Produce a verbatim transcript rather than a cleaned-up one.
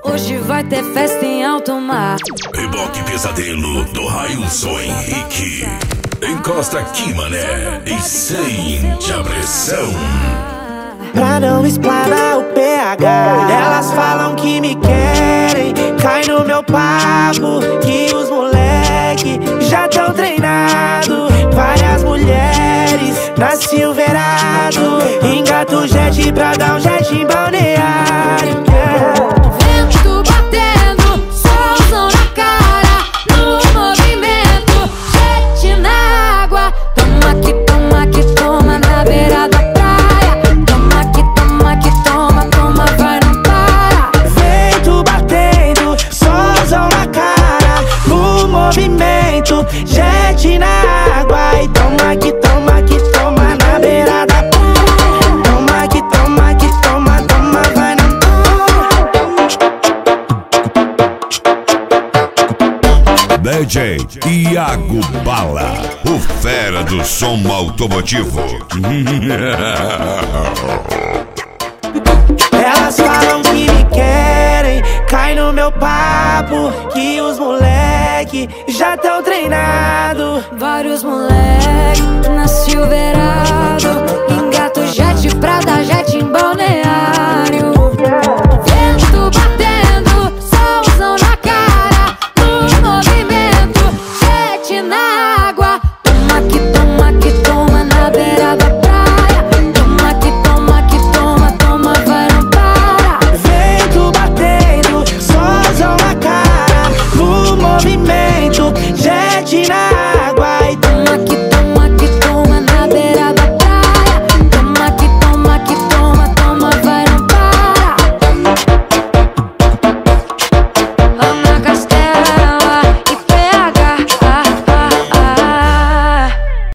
Hoje vai ter festa em alto mar. Reboque pesadelo do Railson Henrique. Encosta aqui, mané, e sente a pressão. Pra não explanar o P H, elas falam que me querem. Cai no meu papo que os moleque já tão treinado. Várias mulheres na Silverado. Engata o jet pra dar um jet em balneário. Vento batendo, solzão na cara, no movimento, jet na água. Toma que toma que toma na beira da praia. Toma que toma que toma, toma, vai, não para. Vento batendo, solzão na cara, no movimento, jet na água. E toma que toma que toma na beira da praia. Toma que toma que toma, toma, vai, não para. D J Iago Bala, o fera do som automotivo. Elas falam que me querem, cai no meu papo que os moleque já tão treinado. Vários moleque na Silverado.